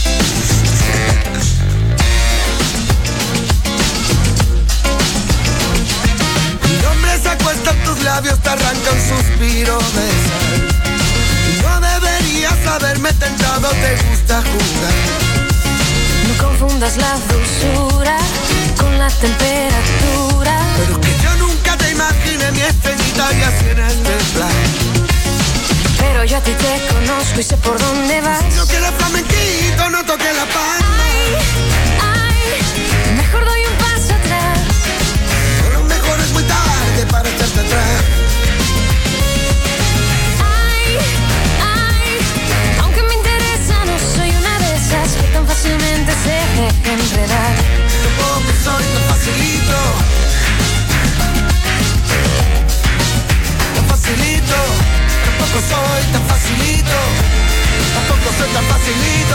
Mi nombre se acuesta en tus labios, te arranca un suspiro de sal. Y no deberías haberme tentado, te gusta jugar. No confundas la dulzura con la temperatura. Pero que yo nunca te imaginé mi estrellita y así en este plan. Pero yo a ti te conozco y sé por dónde vas. Si no quieres flamenquito, no toques la palma. Ay, ay, mejor doy un paso atrás. Pero lo mejor es muy tarde para echarte atrás. Ay, ay, aunque me interesa, no soy una de esas que tan fácilmente se deja enredar. Tampoco soy tan facilito. Tan facilito. Tampoco soy tan facilito, tampoco soy tan facilito.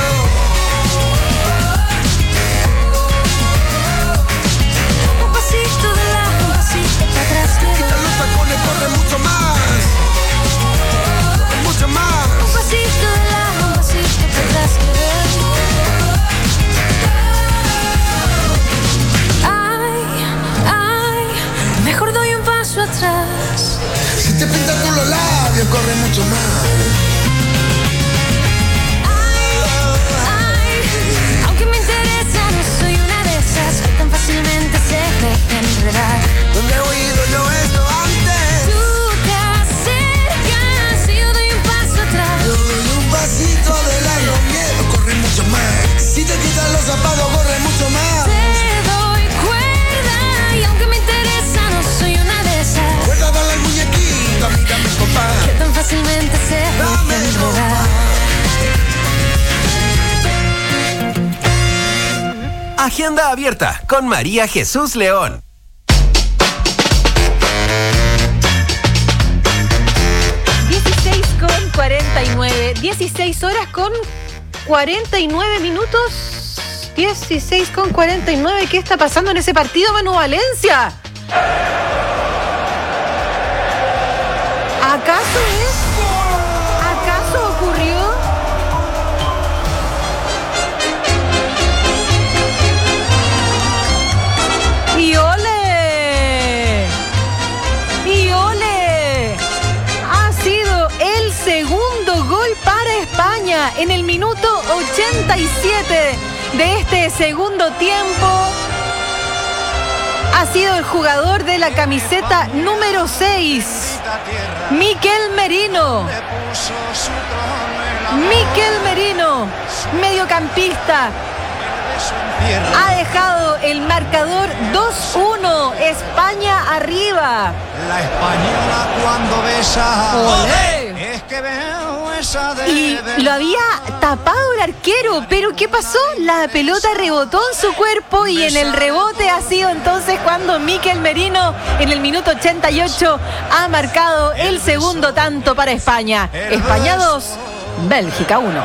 Un pasito de lado, un pasito para atrás. Quita los tacones, corre mucho más, mucho más. Un pasito de lado, un pasito para atrás. Ay, ay, mejor doy un paso atrás. Si te pintas con los labios, corre mucho más. Ay, Agenda abierta con María Jesús León. dieciséis con cuarenta y nueve. dieciséis horas con cuarenta y nueve minutos. dieciséis con cuarenta y nueve. ¿Qué está pasando en ese partido, Manu Valencia? ¿Acaso es? ¿Acaso ocurrió? ¡Y ole! ¡Y ole! Ha sido el segundo gol para España en el minuto ochenta y siete de este segundo tiempo. Ha sido el jugador de la camiseta número seis, Mikel Merino. Mikel Merino, mediocampista, ha dejado el marcador dos uno. España arriba. La española cuando besa. ¡Olé! Es que veo esa de... Y lo había tapado el arquero, pero ¿qué pasó? La pelota rebotó en su cuerpo y en el rebote ha sido entonces cuando Mikel Merino en el minuto ochenta y ocho ha marcado el segundo tanto para España. España dos, Bélgica uno.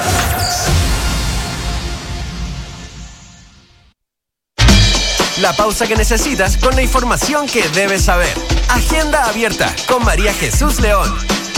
La pausa que necesitas con la información que debes saber. Agenda abierta con María Jesús León.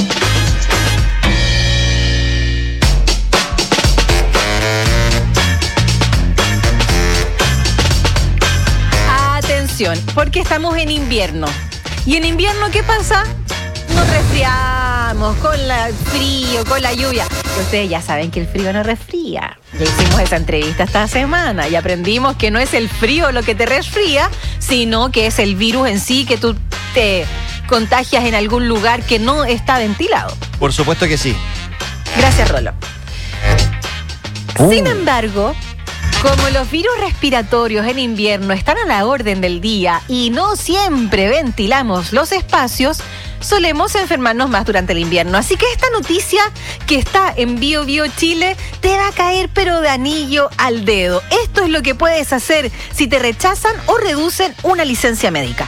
Atención, porque estamos en invierno. ¿Y en invierno qué pasa? Nos resfriamos con el frío, con la lluvia. Y ustedes ya saben que el frío no resfría. Ya hicimos esa entrevista esta semana y aprendimos que no es el frío lo que te resfría, sino que es el virus en sí que tú te contagias en algún lugar que no está ventilado. Por supuesto que sí. Gracias, Rolo. Uh. Sin embargo, como los virus respiratorios en invierno están a la orden del día y no siempre ventilamos los espacios, solemos enfermarnos más durante el invierno. Así que esta noticia que está en Bio Bio Chile te va a caer pero de anillo al dedo. Esto es lo que puedes hacer si te rechazan o reducen una licencia médica.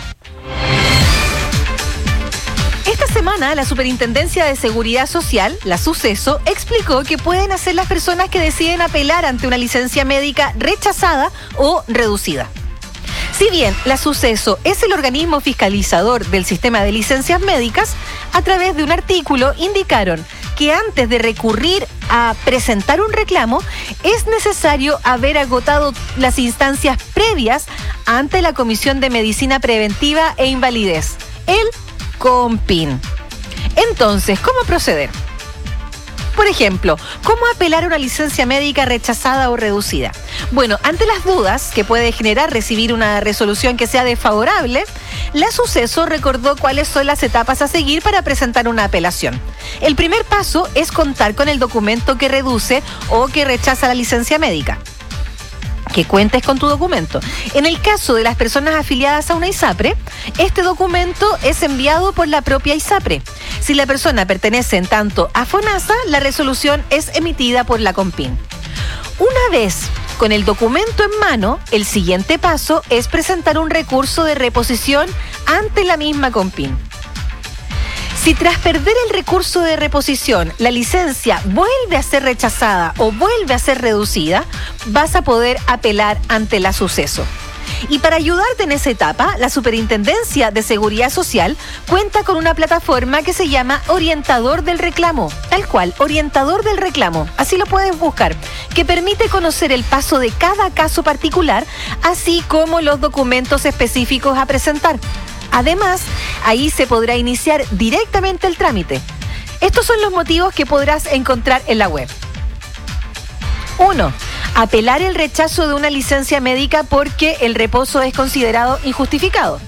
Esta semana, la Superintendencia de Seguridad Social, la SUSESO, explicó que pueden hacer las personas que deciden apelar ante una licencia médica rechazada o reducida. Si bien la SUSESO es el organismo fiscalizador del sistema de licencias médicas, a través de un artículo indicaron que antes de recurrir a presentar un reclamo, es necesario haber agotado las instancias previas ante la Comisión de Medicina Preventiva e Invalidez, el COMPIN. Entonces, ¿cómo proceder? Por ejemplo, ¿cómo apelar a una licencia médica rechazada o reducida? Bueno, ante las dudas que puede generar recibir una resolución que sea desfavorable, la SUSESO recordó cuáles son las etapas a seguir para presentar una apelación. El primer paso es contar con el documento que reduce o que rechaza la licencia médica. Que cuentes con tu documento. En el caso de las personas afiliadas a una ISAPRE, este documento es enviado por la propia ISAPRE. Si la persona pertenece en tanto a FONASA, la resolución es emitida por la COMPIN. Una vez con el documento en mano, el siguiente paso es presentar un recurso de reposición ante la misma COMPIN. Si tras perder el recurso de reposición la licencia vuelve a ser rechazada o vuelve a ser reducida, vas a poder apelar ante la SUSESO. Y para ayudarte en esa etapa, la Superintendencia de Seguridad Social cuenta con una plataforma que se llama Orientador del Reclamo, tal cual, Orientador del Reclamo, así lo puedes buscar, que permite conocer el paso de cada caso particular, así como los documentos específicos a presentar. Además, ahí se podrá iniciar directamente el trámite. Estos son los motivos que podrás encontrar en la web. uno. Apelar el rechazo de una licencia médica porque el reposo es considerado injustificado.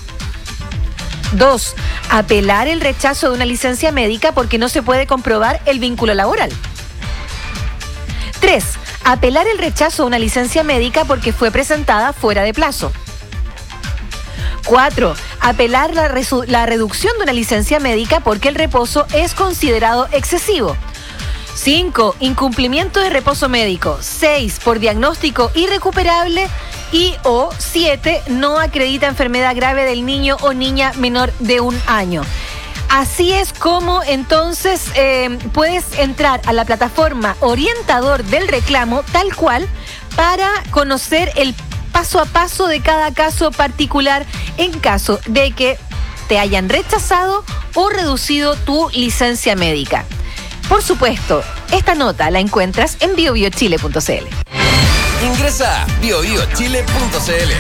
dos. Apelar el rechazo de una licencia médica porque no se puede comprobar el vínculo laboral. tres. Apelar el rechazo de una licencia médica porque fue presentada fuera de plazo. cuatro. Apelar la, resu- la reducción de una licencia médica porque el reposo es considerado excesivo. cinco. Incumplimiento de reposo médico. seis. Por diagnóstico irrecuperable. Y o siete. No acredita enfermedad grave del niño o niña menor de un año. Así es como entonces eh, puedes entrar a la plataforma orientador del reclamo tal cual para conocer el paso a paso de cada caso particular en caso de que te hayan rechazado o reducido tu licencia médica. Por supuesto, esta nota la encuentras en bio bio chile punto c l. Ingresa a bio bio chile punto c l.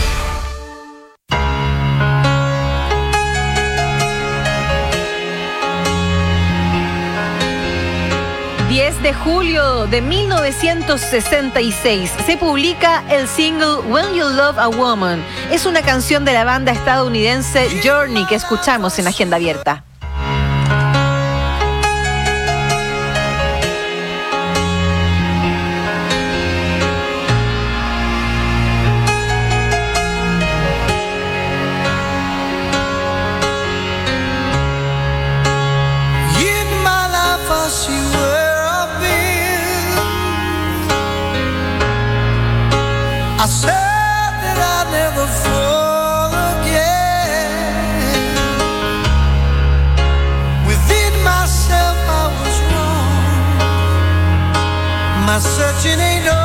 diez de julio de mil novecientos sesenta y seis se publica el single When You Love a Woman. Es una canción de la banda estadounidense Journey que escuchamos en Agenda Abierta. I said that I'd never fall again. Within myself I was wrong. My searching ain't over.